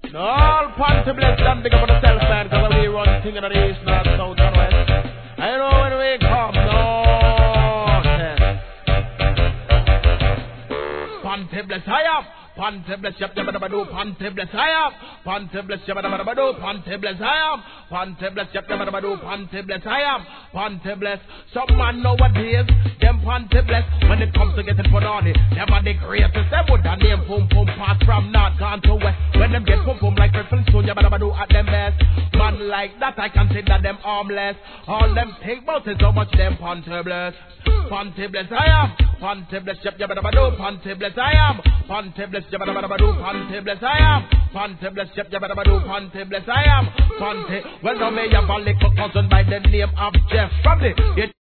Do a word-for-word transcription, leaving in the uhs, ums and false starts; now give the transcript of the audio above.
All Ponty bless and big up on the self man, cause we run thing in the east, north, south and west. I know when we come north. Ponty bless I am. Ponty bless yap yabba dabba do. Ponty bless I am. Ponty bless yabba dabba dabba do. Ponty bless I am. Ponty bless yap yabba dabba do. Ponty bless I am. Ponty bless. Some man nowadays them Ponty bless when it comes to getting put on it. Them are the greatest. Them would a name pum pum pass from north gone to west. When them get pum pum like Crystal Stone yabba dabba do at them best. Man like that I consider them armless. All them think about is how much them Ponty bless. Ponty bless I am. Ponty bless yap yabba dabba do. Ponty bless I am. Ponty bless yabba dabba dabba do. Ponty bless I am. Ponty bless yap yabba dabba do. Ponty bless I am. Ponty. Well now me have a little cousin by the name of Jeff from the